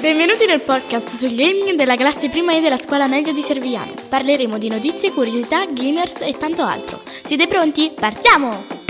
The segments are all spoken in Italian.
Benvenuti nel podcast sul gaming della classe prima E della scuola media di Servigliano. Parleremo di notizie, curiosità, gamers e tanto altro. Siete pronti? Partiamo!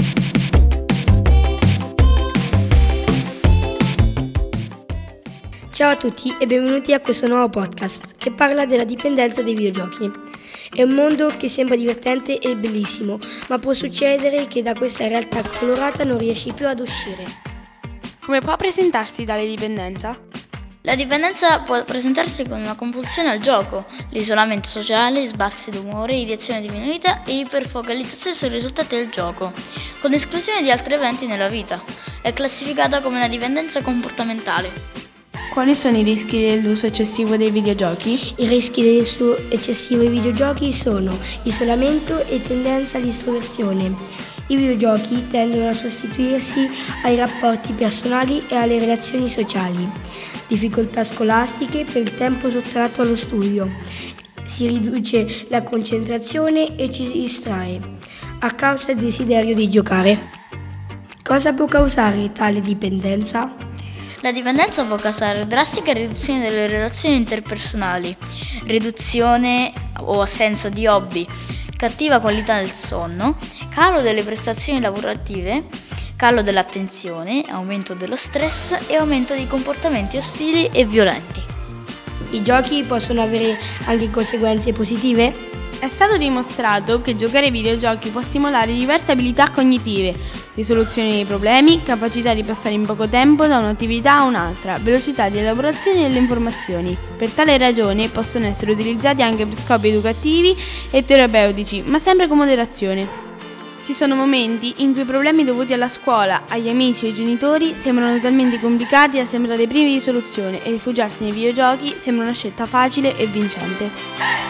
Ciao a tutti e benvenuti a questo nuovo podcast che parla della dipendenza dai videogiochi. È un mondo che sembra divertente e bellissimo, ma può succedere che da questa realtà colorata non riesci più ad uscire. Come può presentarsi tale dipendenza? La dipendenza può presentarsi con una compulsione al gioco, l'isolamento sociale, sbalzi d'umore, ideazione di vita e iperfocalizzazione sui risultati del gioco, con esclusione di altri eventi nella vita. È classificata come una dipendenza comportamentale. Quali sono i rischi dell'uso eccessivo dei videogiochi? I rischi dell'uso eccessivo ai videogiochi sono isolamento e tendenza all'estroversione. I videogiochi tendono a sostituirsi ai rapporti personali e alle relazioni sociali. Difficoltà scolastiche per il tempo sottratto allo studio. Si riduce la concentrazione e ci distrae a causa del desiderio di giocare. Cosa può causare tale dipendenza? La dipendenza può causare drastica riduzione delle relazioni interpersonali, riduzione o assenza di hobby, cattiva qualità del sonno, calo delle prestazioni lavorative, calo dell'attenzione, aumento dello stress e aumento di comportamenti ostili e violenti. I giochi possono avere anche conseguenze positive? È stato dimostrato che giocare ai videogiochi può stimolare diverse abilità cognitive, risoluzione dei problemi, capacità di passare in poco tempo da un'attività a un'altra, velocità di elaborazione delle informazioni. Per tale ragione possono essere utilizzati anche per scopi educativi e terapeutici, ma sempre con moderazione. Ci sono momenti in cui i problemi dovuti alla scuola, agli amici e ai genitori sembrano talmente complicati da sembrare privi di soluzione e rifugiarsi nei videogiochi sembra una scelta facile e vincente.